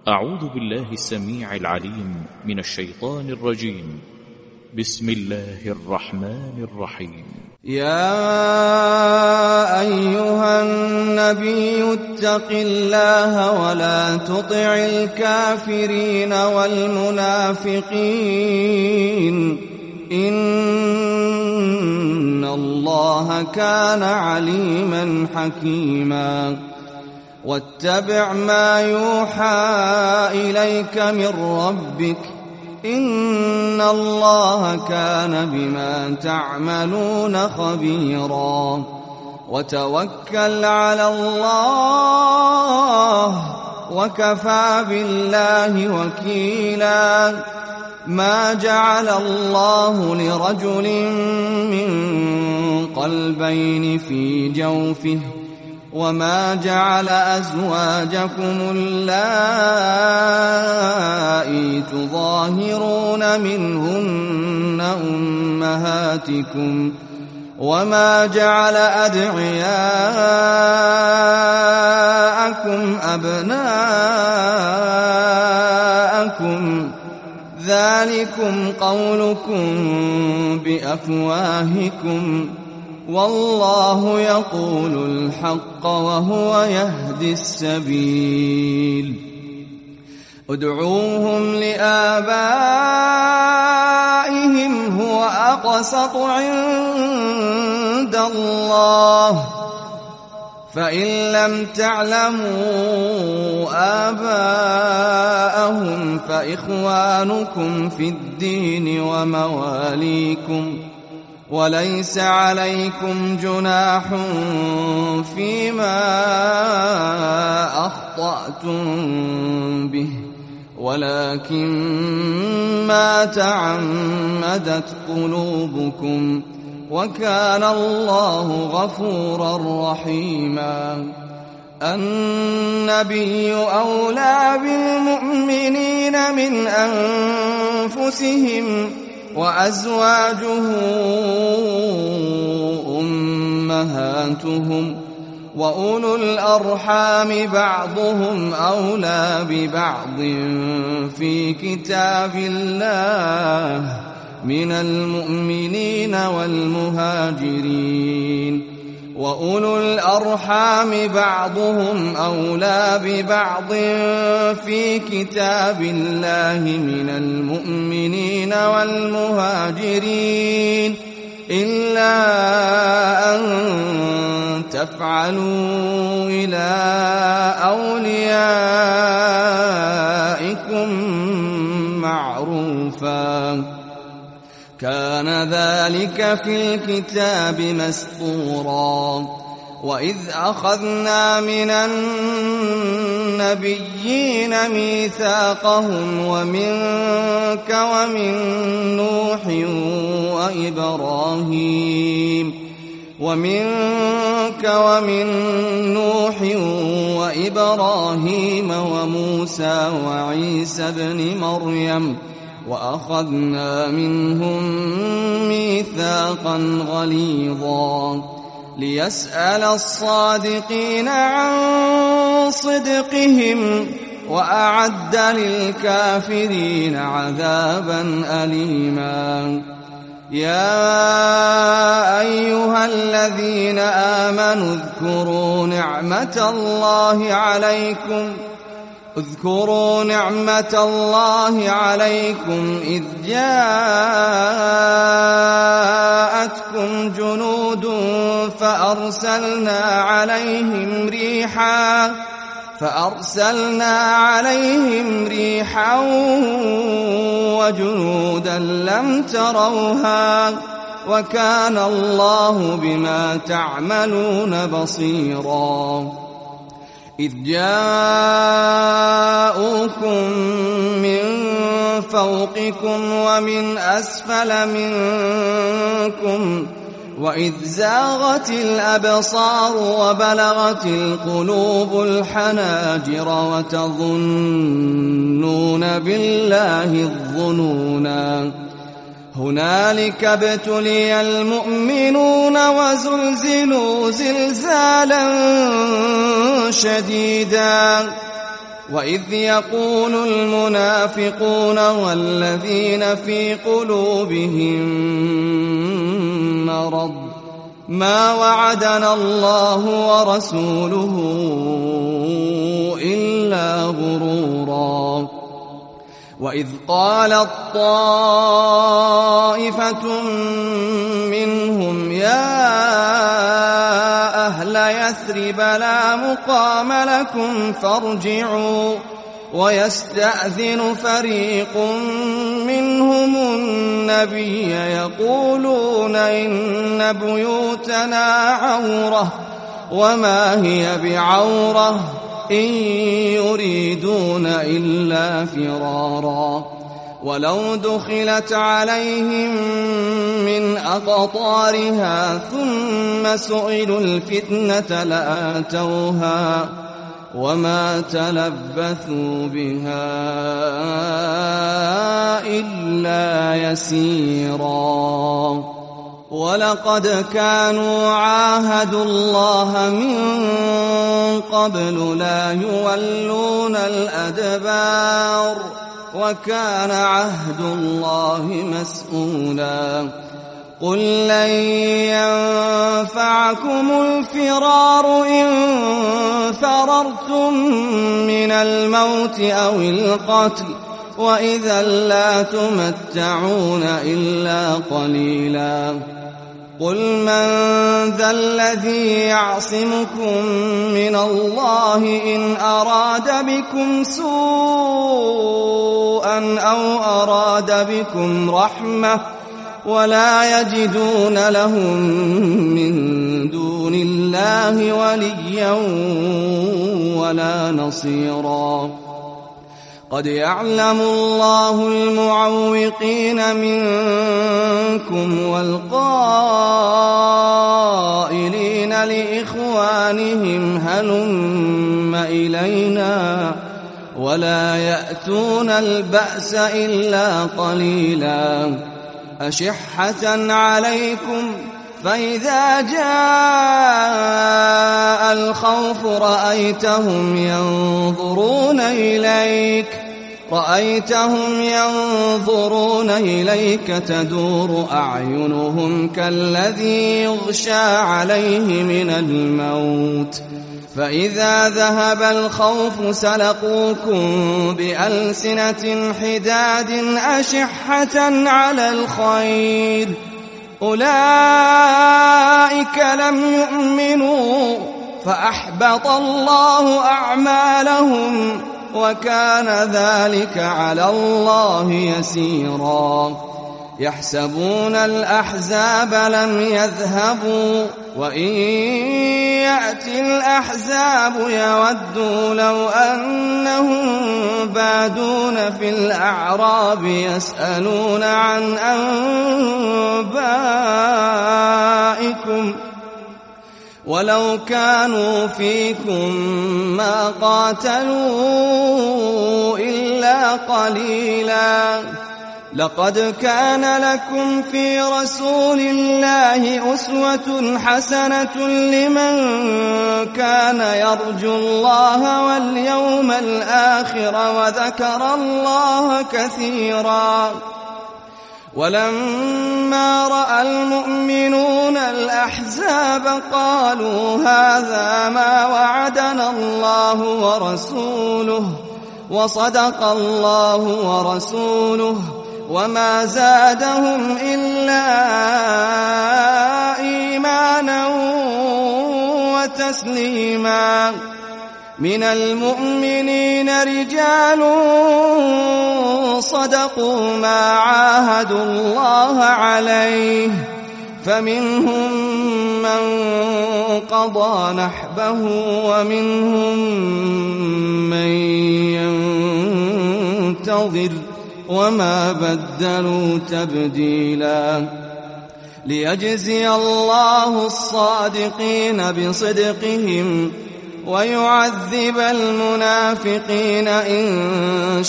أعوذ بالله السميع العليم من الشيطان الرجيم. بسم الله الرحمن الرحيم. يا أيها النبي اتق الله ولا تطع الكافرين والمنافقين إن الله كان عليما حكيما. واتبع ما يوحى إليك من ربك إن الله كان بما تعملون خبيرا. وتوكل على الله وكفى بالله وكيلا. ما جعل الله لرجل من قلبين في جوفه وما جعل أزواجكم اللائي تظاهرون منهن أمهاتكم وما جعل أدعياءكم أبناءكم ذلكم قولكم بأفواهكم والله يقول الحق وهو يهدي السبيل. ادعوهم لآبائهم هو أقسط عند الله فإن لم تعلموا آباءهم فإخوانكم في الدين ومواليكم وليس عليكم جناح فيما أخطأتم به ولكن ما تعمدت قلوبكم وكان الله غفورا رحيما. النبي أولى بالمؤمنين من أنفسهم وأزواجه أمهاتهم وأولو الأرحام بعضهم أولى ببعض في كتاب الله من المؤمنين والمهاجرين وأولو الأرحام بعضهم أولى ببعض في كتاب الله من المؤمنين والمهاجرين إلا أن تفعلوا إلى أوليائكم معروفا كان ذلك في الكتاب مسطورا. وإذ أخذنا من النبيين ميثاقهم ومنك ومن نوح وإبراهيم وموسى وعيسى ابن مريم وأخذنا منهم ميثاقا غليظا ليسأل الصادقين عن صدقهم وأعد للكافرين عذابا أليما. يا أيها الذين آمنوا اذكروا نعمة الله عليكم إذ جاءتكم جنود فأرسلنا عليهم ريحا وجنودا لم تروها وكان الله بما تعملون بصيرا. إذ جاءوكم من فوقكم ومن أسفل منكم وإذ زاغت الأبصار وبلغت القلوب الحناجر وتظنون بالله الظنونا. هنالك ابتلي المؤمنون وزلزلوا زلزالا شديدا وإذ يقول المنافقون والذين في قلوبهم مرض ما وعدنا الله ورسوله إلا غرورا وإذ قالت طائفة منهم يا أهل يثرب لا مقام لكم فارجعوا ويستأذن فريق منهم النبي يقولون إن بيوتنا عورة وما هي بعورة إن يريدون إلا فرارا ولو دخلت عليهم من أقطارها ثم سئلوا الفتنة لآتوها وما تلبثوا بها إلا يسيرا ولقد كانوا عاهدوا الله من قبل لا يولون الأدبار وكان عهد الله مسؤولا قل لن ينفعكم الفرار إن فررتم من الموت أو القتل وإذا لا تمتعون إلا قليلا قل من ذا الذي يعصمكم من الله إن أراد بكم سوءا أو أراد بكم رحمة ولا يجدون لهم من دون الله وليا ولا نصيرا قد يعلم الله المعوقين منكم والقائلين لإخوانهم هلم إلينا ولا يأتون البأس إلا قليلا أشحة عليكم فإذا جاء الخوف رأيتهم ينظرون إليك تدور أعينهم كالذي يغشى عليه من الموت فإذا ذهب الخوف سلقوكم بألسنة حداد أشحة على الخير أولئك لم يؤمنوا فأحبط الله أعمالهم وكان ذلك على الله يسيرا يحسبون الأحزاب لم يذهبوا وإن يأتي الأحزاب يودوا لو أنهم بادون في الأعراب يسألون عن أنبائكم ولو كانوا فيكم ما قاتلوا إلا قليلا لقد كان لكم في رسول الله أسوة حسنة لمن كان يرجو الله واليوم الآخر وذكر الله كثيرا ولما رأى المؤمنون الأحزاب قالوا هذا ما وعدنا الله ورسوله وصدق الله ورسوله وما زادهم إلا إيمانا وتسليما من المؤمنين رجال صدقوا ما عاهدوا الله عليه فمنهم من قضى نحبه ومنهم من ينتظر وما بدلوا تبديلا ليجزي الله الصادقين بصدقهم ويعذب المنافقين إن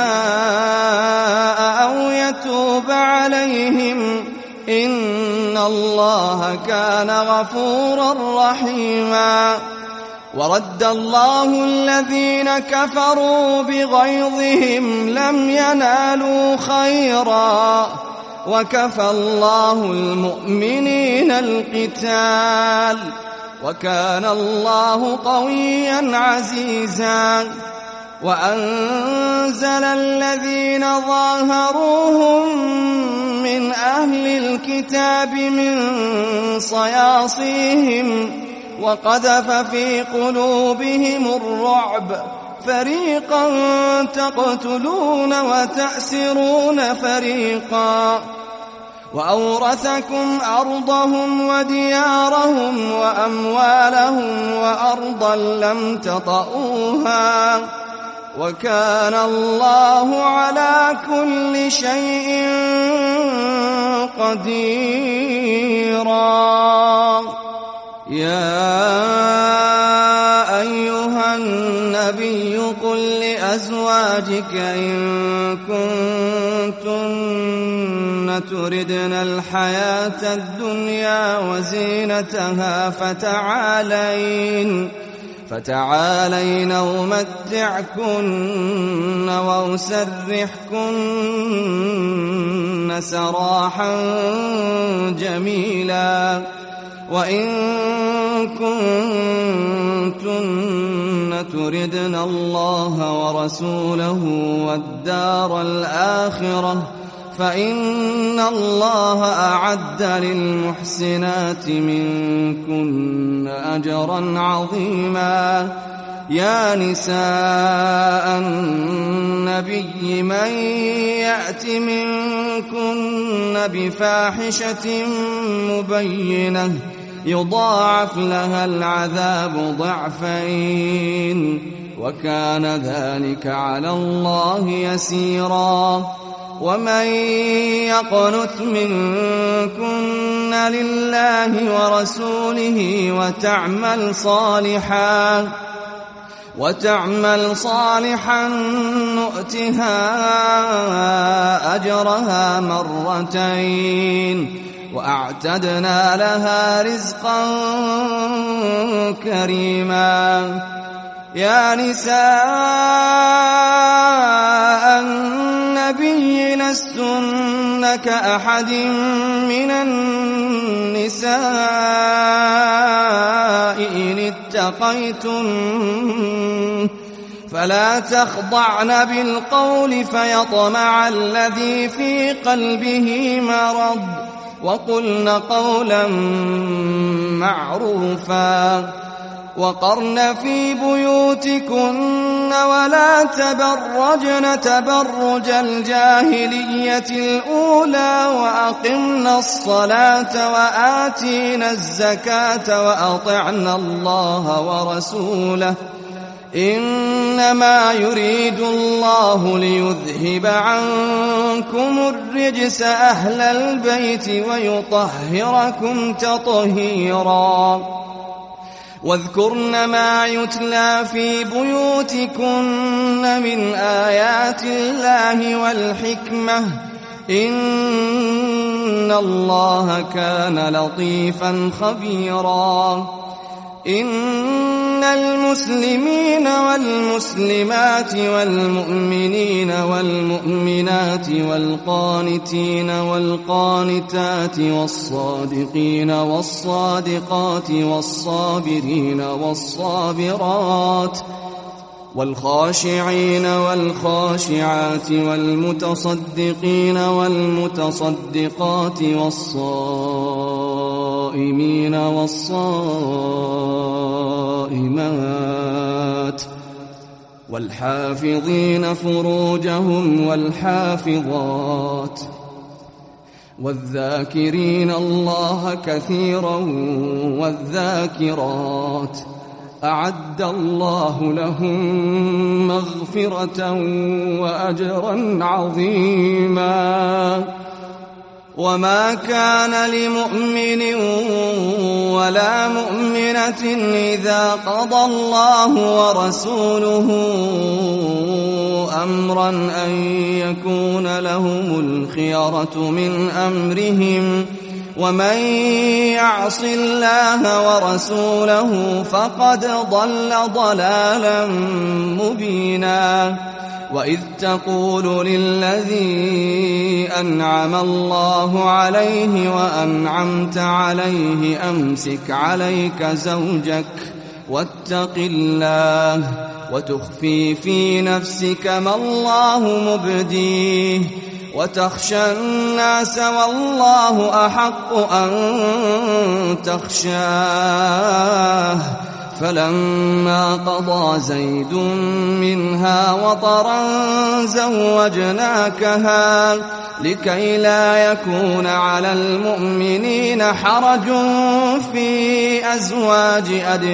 شاء أو يتوب عليهم إن الله كان غفورا رحيما ورد الله الذين كفروا بغيظهم لم ينالوا خيرا وكفى الله المؤمنين القتال وكان الله قويا عزيزا وأنزل الذين ظاهروهم من أهل الكتاب من صياصيهم وقذف في قلوبهم الرعب فريقا تقتلون وتأسرون فريقا وأورثكم أرضهم وديارهم وأموالهم وأرضا لم تطئوها وكان الله على كل شيء قديرا. يا أيها النبي قل لأزواجك إن كنتن تردن الحياة الدنيا وزينتها فتعالين أمتعكن وأسرحكن سراحا جميلا وإن كنتن تردن الله ورسوله والدار الآخرة فإن الله أعد للمحسنات منكن أجرا عظيما. يا نساء النبي من يأت منكن بفاحشة مبينة يضاعف لها العذاب ضعفين وكان ذلك على الله يسيرا. ومن يقنت منكن لله ورسوله وتعمل صالحا نؤتها أجرها مرتين وأعتدنا لها رزقا كريما. يا نساء النبي لستن كأحد من النساء إن اتقيتن فلا تخضعن بالقول فيطمع الذي في قلبه مرض وقلن قولا معروفا وقرن في بيوتكن ولا تبرجن تبرج الجاهلية الأولى وأقمنا الصلاة وآتينا الزكاة وأطعنا الله ورسوله إنما يريد الله ليذهب عنكم الرجس أهل البيت ويطهركم تطهيرا. واذكرن ما يتلى في بيوتكن من آيات الله والحكمة إن الله كان لطيفا خبيرا. إن المسلمين والمسلمات والمؤمنين والمؤمنات والقانتين والقانتات والصادقين والصادقات والصابرين والصابرات والخاشعين والخاشعات والمتصدقين والمتصدقات والصائمين والصائمات والحافظين فروجهم والحافظات والذاكرين الله كثيرا والذاكرات أعد الله لهم مغفرة وأجرا عظيما. وما كان لمؤمن ولا مؤمنة إذا قضى الله ورسوله أمرا أن يكون لهم الخيرة من أمرهم ومن يعص الله ورسوله فقد ضل ضلالا مبينا. وإذ تقول للذي أنعم الله عليه وأنعمت عليه أمسك عليك زوجك واتق الله وتخفي في نفسك ما الله مبديه وتخشى الناس والله أحق أن تخشاه. فلما قضى زيد منها وطرا زوجناكها لكي لا يكون على المؤمنين حرج في أزواج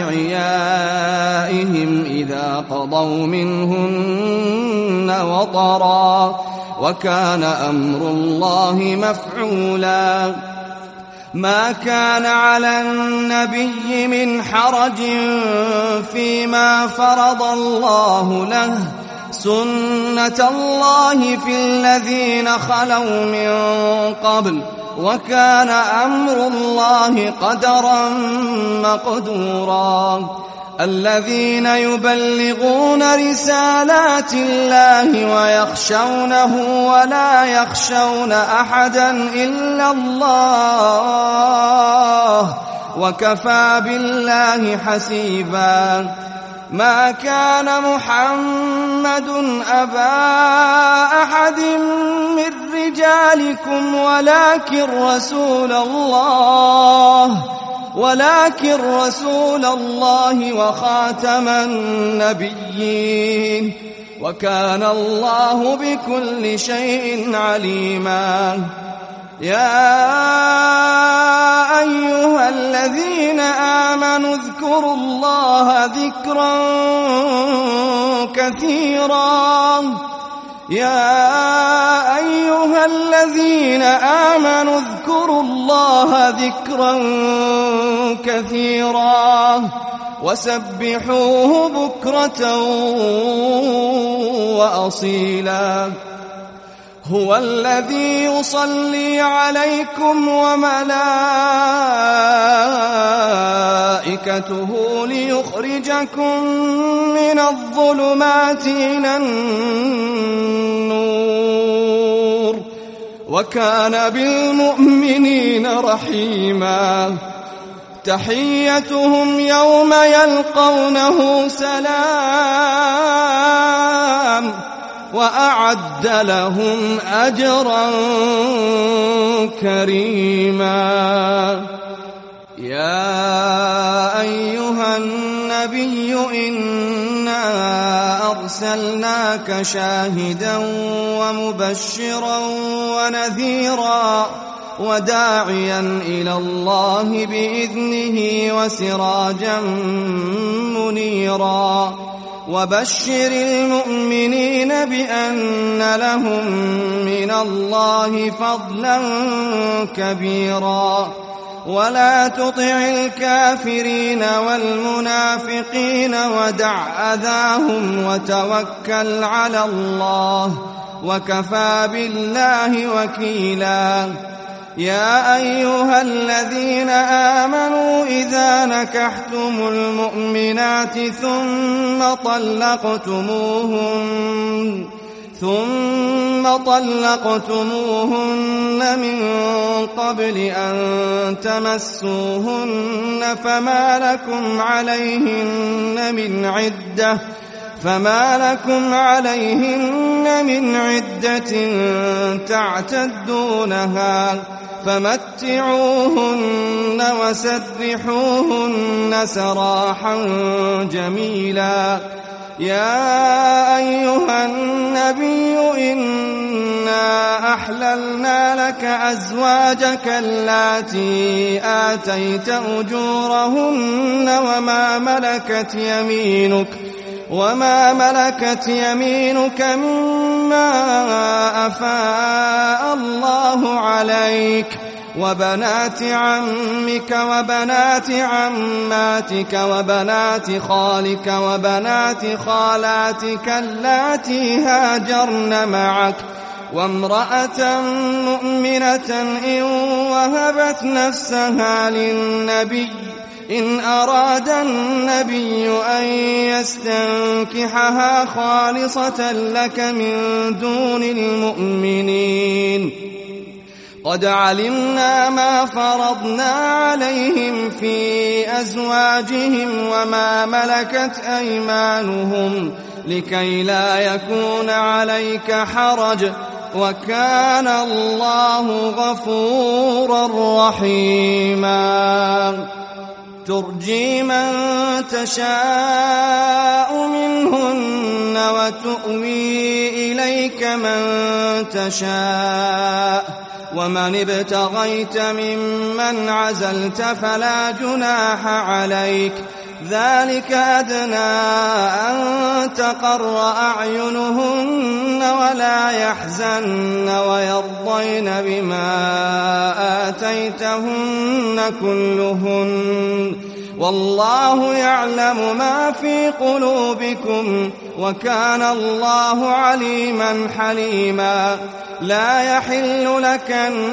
أدعيائهم إذا قضوا منهن وطرا وكان أمر الله مفعولا. ما كان على النبي من حرج فيما فرض الله له سنة الله في الذين خلوا من قبل وكان أمر الله قدرا مقدورا. الذين يبلغون رسالات الله ويخشونه ولا يخشون أحدا إلا الله وكفى بالله حسيبا. ما كان محمد أبا أحد من رجالكم ولكن رسول الله وخاتم النبيين وكان الله بكل شيء عليما. يا أيها الذين آمنوا اذكروا الله ذكرا كثيرا وسبحوه بكرة وأصيلا. هو الذي يصلي عليكم وملائكته ليخرجكم من الظلمات إلى النور وكان بالمؤمنين رحيما. تحيتهم يوم يلقونه سلام وأعد لهم أجرا كريما. يا أيها النبي إنا أرسلناك شاهدا ومبشرا ونذيرا وداعيا إلى الله بإذنه وسراجا منيرا. وبشر المؤمنين بأن لهم من الله فضلا كبيرا. ولا تطع الكافرين والمنافقين ودع أذاهم وتوكل على الله وكفى بالله وكيلا. يا أيها الذين آمنوا إذا نكحتم المؤمنات ثم طلقتموهن من قبل أن تمسوهن فما لكم عليهن من عدة تعتدونها فمتعوهن وسرحوهن سراحا جميلا. يا أيها النبي إنا أحللنا لك أزواجك اللاتي آتيت أجورهن وما ملكت يمينك مما أفاء الله عليك وبنات عمك وبنات عماتك وبنات خالك وبنات خالاتك اللاتي هاجرن معك وامرأة مؤمنة إن وهبت نفسها للنبي إن أراد النبي أن يستنكحها خالصة لك من دون المؤمنين قد علمنا ما فرضنا عليهم في أزواجهم وما ملكت أيمانهم لكي لا يكون عليك حرج وكان الله غفورا رحيما ترجي من تشاء منهن وتؤوي إليك من تشاء ومن ابتغيت ممن عزلت فلا جناح عليك ذلك أدنى أن تقر أعينهن ولا يحزن ويرضين بما آتيتهن كلهن والله يعلم ما في قلوبكم وكان الله عليما حليما لا يحل لك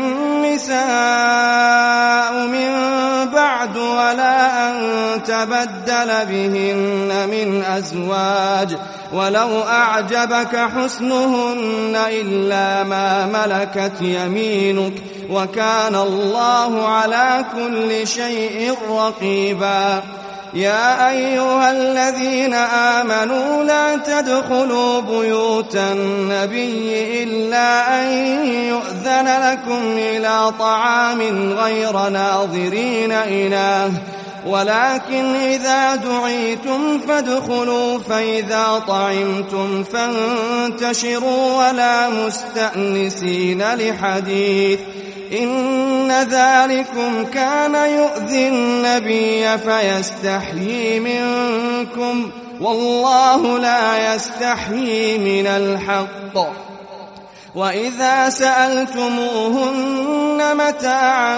النساء من بعد ولا أن تبدل بهن من أزواج ولو أعجبك حسنهن إلا ما ملكت يمينك وكان الله على كل شيء رقيبا يا أيها الذين آمنوا لا تدخلوا بيوت النبي إلا أن يؤذن لكم إلى طعام غير ناظرين إناه ولكن إذا دعيتم فادخلوا فإذا طعمتم فانتشروا ولا مستأنسين لحديث إن ذلكم كان يؤذي النبي فيستحيي منكم والله لا يستحيي من الحق وإذا سألتموهن متاعا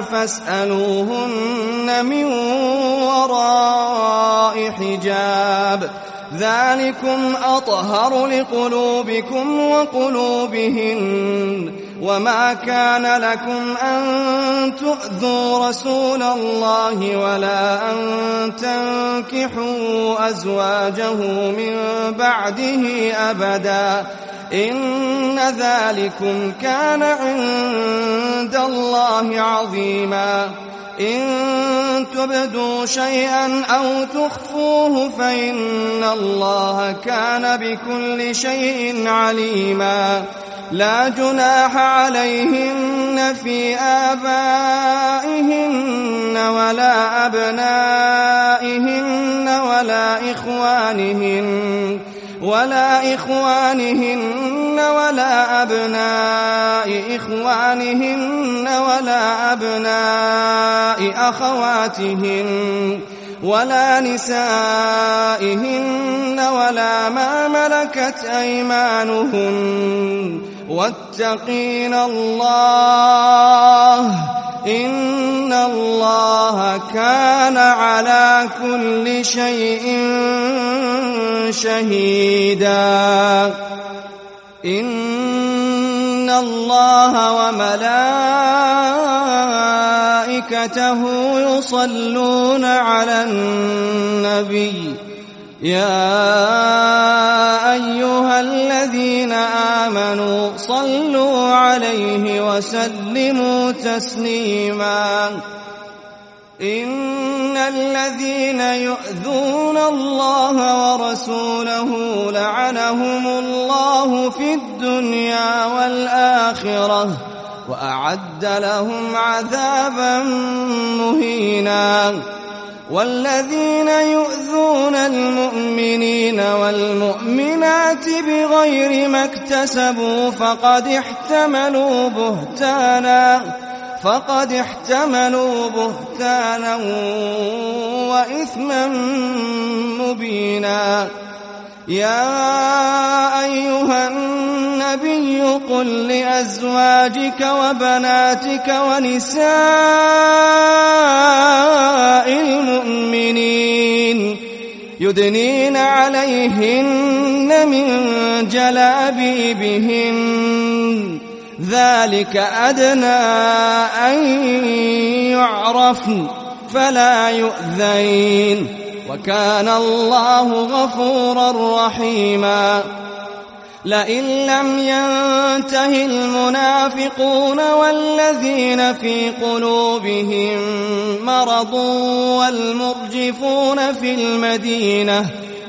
فاسألوهن من وراء حجاب ذلكم أطهر لقلوبكم وقلوبهن وما كان لكم أن تؤذوا رسول الله ولا أن تنكحوا أزواجه من بعده أبدا إن ذلكم كان عند الله عظيما إن تبدوا شيئا أو تخفوه فإن الله كان بكل شيء عليما لا جناح عليهن في آبائهن ولا أبنائهن ولا إخوانهن ولا أبناء إخوانهن ولا أبناء أخواتهن ولا نسائهن ولا ما ملكت أيمانهن واتقين الله إن الله كان على كل شيء شهيدا إن الله وملائكته يصلون على النبي يا أيها الذين آمنوا صلوا عليه وسلموا تسليما إن الذين يؤذون الله ورسوله لعنهم الله في الدنيا والآخرة وأعد لهم عذابا مهينا والذين يؤذون المؤمنين والمؤمنات بغير ما اكتسبوا فقد احتملوا بهتانا وإثما مبينا يا أيها النبي قل لأزواجك وبناتك ونساء المؤمنين يدنين عليهن من جلابيبهن ذلك أدنى أن يعرفن فلا يؤذين وكان الله غفورا رحيما لئن لم ينته المنافقون والذين في قلوبهم مرض والمرجفون في المدينة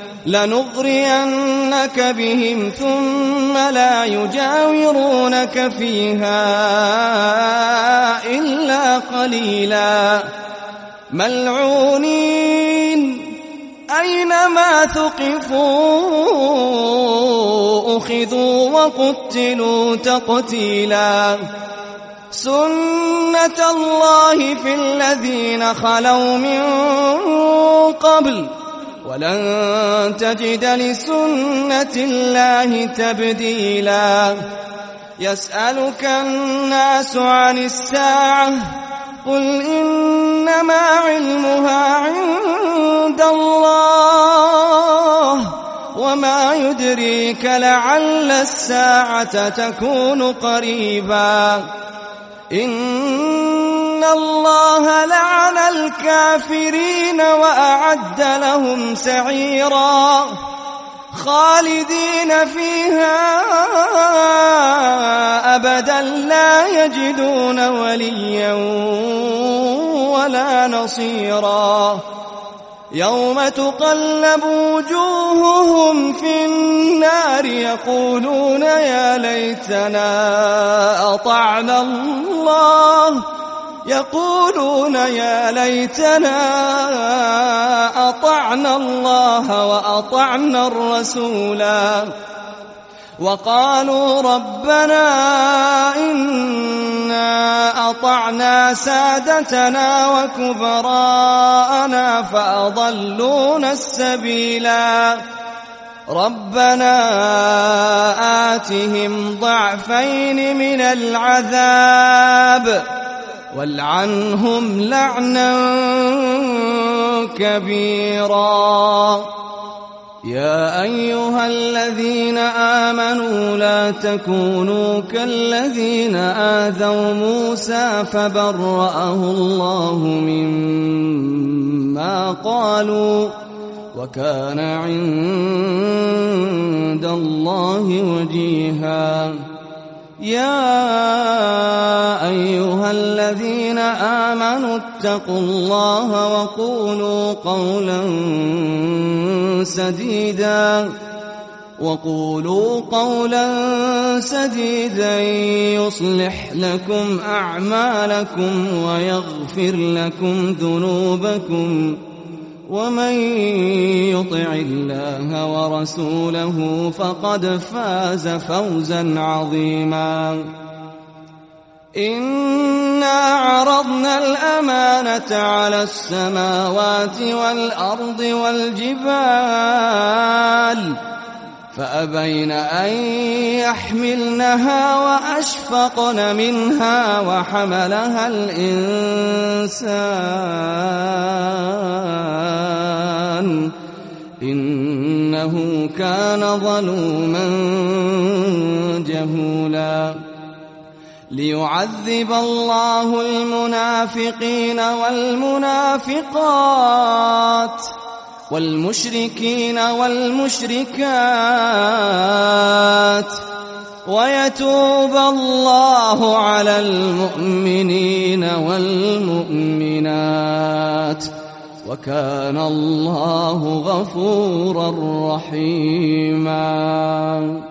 لنغرينك بهم ثم لا يجاورونك فيها إلا قليلا ملعونين أينما ثقفوا أخذوا وقتلوا تقتيلا سنة الله في الذين خلوا من قبل ولن تجد لسنة الله تبديلا يسألك الناس عن الساعة قل إنما علمها عند الله وما يدريك لعل الساعة تكون قريبا إن الله لعن الكافرين وأعد لهم سعيرا خالدين فيها أبدا لا يجدون وليا ولا نصيرا يوم تقلب وجوههم في النار يقولون يا ليتنا أطعنا الله وأطعنا الرسولا وقالوا ربنا إنا أطعنا سادتنا وكبراءنا فأضلونا السبيلا ربنا آتهم ضعفين من العذاب والعنهم لعنا كبيرا يا أيها الذين آمنوا لا تكونوا كالذين آذوا موسى فبرأه الله مما قالوا وكان عند الله وجيها يا أيها الذين آمنوا اتقوا الله وقولوا قولا سديدا يصلح لكم أعمالكم ويغفر لكم ذنوبكم ومن يطع الله ورسوله فقد فاز فوزا عظيما إنا عرضنا الأمانة على السماوات والأرض والجبال فأبين أن يحملنها وأشفقن منها وحملها الإنسان إنه كان ظلوما جهولا ليعذب الله المنافقين والمنافقات والمشركين والمشركات ويتوب الله على المؤمنين والمؤمنات وكان الله غفورا رحيما